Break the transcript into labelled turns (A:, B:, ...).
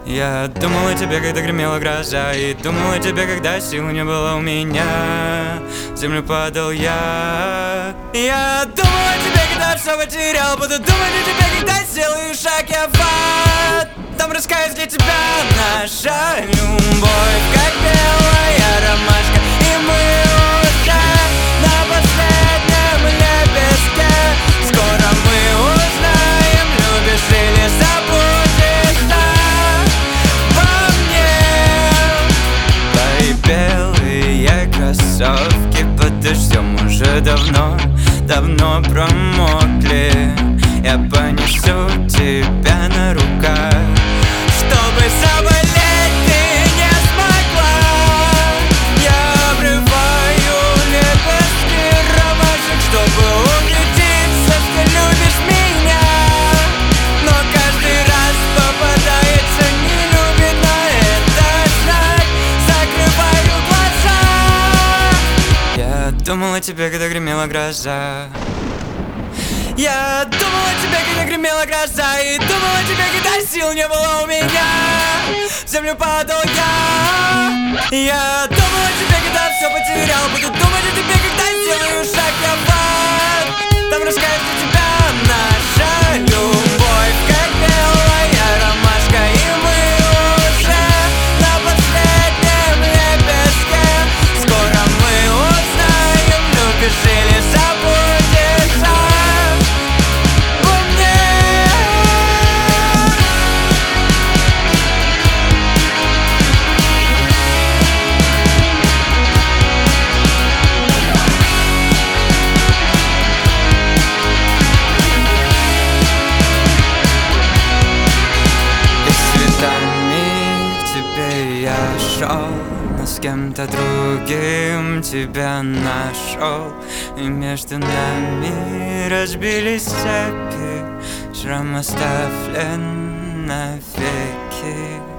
A: Я думал о тебе, когда гремела гроза, и думал о тебе, когда сил не было у меня. В землю падал я. Я думал о тебе, когда все потерял. Буду думать о тебе, когда сделаю шаг я в ад. Там раскаюсь для тебя наша любовь, как белая ромашка. И мы уже на последнем лепестке. Скоро мы узнаем, любишь или забудешься во мне. Твои белые кроссовки под дождем уже давно промокли. Я понесу тебя на руках, чтобы заболеть ты не смогла. Я обрываю лепестки ромашек, чтобы убедиться, что любишь меня. Но каждый раз попадается не любит, но это знак. Закрываю глаза. Я думал о тебе, когда гремела гроза. Я думал о тебе, когда гремела гроза, и думал о тебе, когда сил не было у меня. В землю падал я. Я думал о тебе, когда все потерял. Буду думать о тебе, когда сделаю шаг я в ад. Там раскаюсь для тебя наша любовь, как белая ромашка. И мы уже на последнем лепестке. Скоро мы узнаем, любишь или забудешься. Но с кем-то другим тебя нашел, и между нами разбились цепи, шрам оставлен навеки.